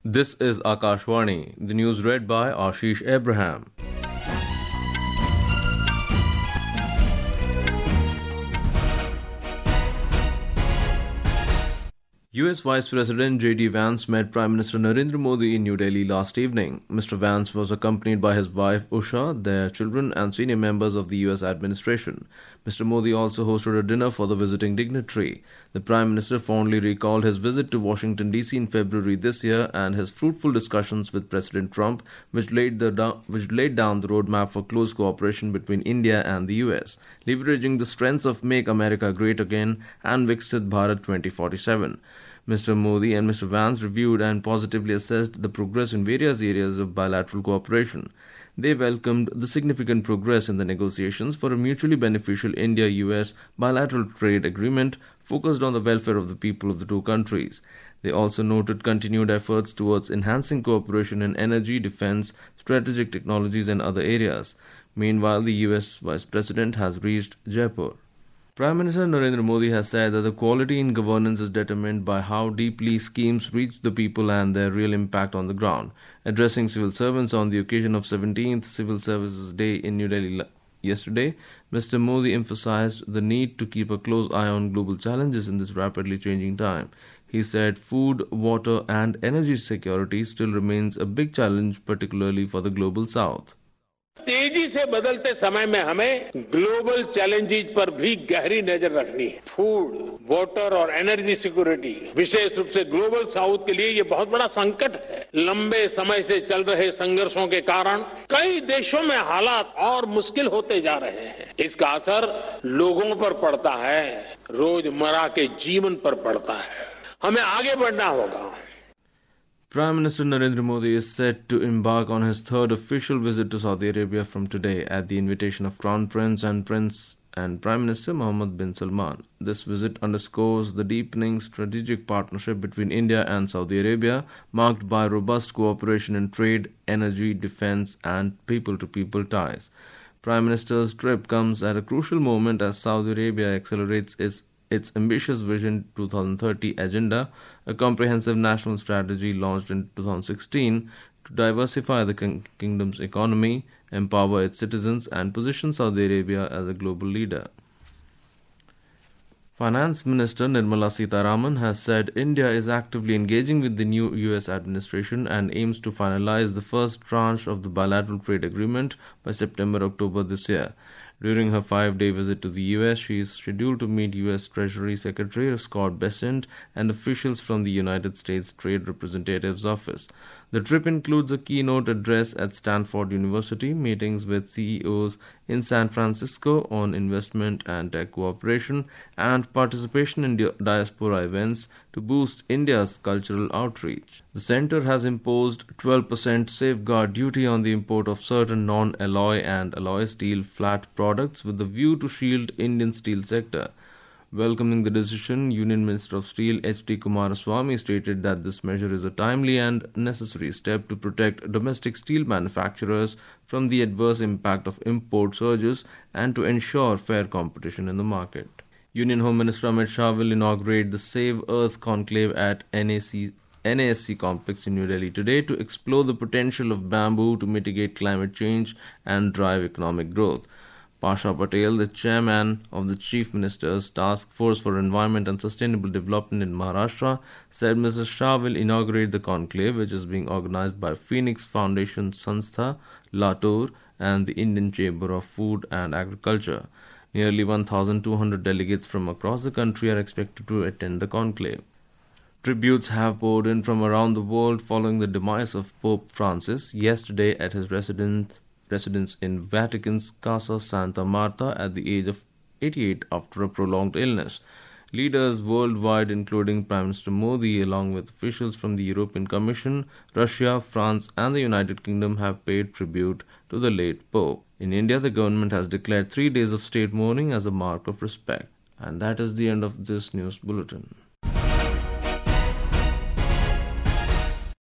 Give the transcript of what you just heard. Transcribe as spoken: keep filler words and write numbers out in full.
This is Akashvani, the news read by Ashish Abraham. U S Vice President J D Vance met Prime Minister Narendra Modi in New Delhi last evening. Mister Vance was accompanied by his wife Usha, their children, and senior members of the U S administration. Mister Modi also hosted a dinner for the visiting dignitary. The Prime Minister fondly recalled his visit to Washington D C in February this year and his fruitful discussions with President Trump, which laid, the, which laid down the roadmap for close cooperation between India and the U S, leveraging the strengths of Make America Great Again and Viksit Bharat twenty forty-seven. Mister Modi and Mister Vance reviewed and positively assessed the progress in various areas of bilateral cooperation. They welcomed the significant progress in the negotiations for a mutually beneficial India U S bilateral trade agreement focused on the welfare of the people of the two countries. They also noted continued efforts towards enhancing cooperation in energy, defense, strategic technologies and other areas. Meanwhile, the U S Vice President has reached Jaipur. Prime Minister Narendra Modi has said that the quality in governance is determined by how deeply schemes reach the people and their real impact on the ground. Addressing civil servants on the occasion of seventeenth Civil Services Day in New Delhi yesterday, Mister Modi emphasized the need to keep a close eye on global challenges in this rapidly changing time. He said food, water and energy security still remains a big challenge, particularly for the global south. तेजी से बदलते समय में हमें global challenges पर भी गहरी नजर रखनी है। फूड, वाटर और एनर्जी सिक्योरिटी विशेष रूप से ग्लोबल साउथ के लिए ये बहुत बड़ा संकट है। लंबे समय से चल रहे संघर्षों के कारण कई देशों में हालात और मुश्किल होते जा रहे हैं। इसका असर लोगों पर पड़ता है, रोजमर्रा के जीवन पर पड़ता है। हमें आगे बढ़ना होगा। Prime Minister Narendra Modi is set to embark on his third official visit to Saudi Arabia from today at the invitation of Crown Prince and Prince and Prime Minister Mohammed bin Salman. This visit underscores the deepening strategic partnership between India and Saudi Arabia, marked by robust cooperation in trade, energy, defense and people-to-people ties. Prime Minister's trip comes at a crucial moment as Saudi Arabia accelerates its its ambitious Vision twenty thirty agenda, a comprehensive national strategy launched in two thousand sixteen to diversify the kingdom's economy, empower its citizens, and position Saudi Arabia as a global leader. Finance Minister Nirmala Sitharaman has said India is actively engaging with the new U S administration and aims to finalize the first tranche of the bilateral trade agreement by September-October this year. During her five-day visit to the U S, she is scheduled to meet U S Treasury Secretary Scott Bessent and officials from the United States Trade Representative's Office. The trip includes a keynote address at Stanford University, meetings with C E Os in San Francisco on investment and tech cooperation, and participation in diaspora events to boost India's cultural outreach. The center has imposed twelve percent safeguard duty on the import of certain non-alloy and alloy steel flat products with the view to shield Indian steel sector. Welcoming the decision, Union Minister of Steel H D Kumaraswamy stated that this measure is a timely and necessary step to protect domestic steel manufacturers from the adverse impact of import surges and to ensure fair competition in the market. Union Home Minister Amit Shah will inaugurate the Save Earth Conclave at N A C N A S C complex in New Delhi today to explore the potential of bamboo to mitigate climate change and drive economic growth. Pasha Patel, the chairman of the Chief Minister's Task Force for Environment and Sustainable Development in Maharashtra, said Mister Shah will inaugurate the conclave, which is being organized by Phoenix Foundation Sanstha, Latur, and the Indian Chamber of Food and Agriculture. Nearly one thousand two hundred delegates from across the country are expected to attend the conclave. Tributes have poured in from around the world following the demise of Pope Francis yesterday at his residence residence in Vatican's Casa Santa Marta at the age of eighty-eight after a prolonged illness. Leaders worldwide, including Prime Minister Modi, along with officials from the European Commission, Russia, France and the United Kingdom, have paid tribute to the late Pope. In India, the government has declared three days of state mourning as a mark of respect. And that is the end of this news bulletin.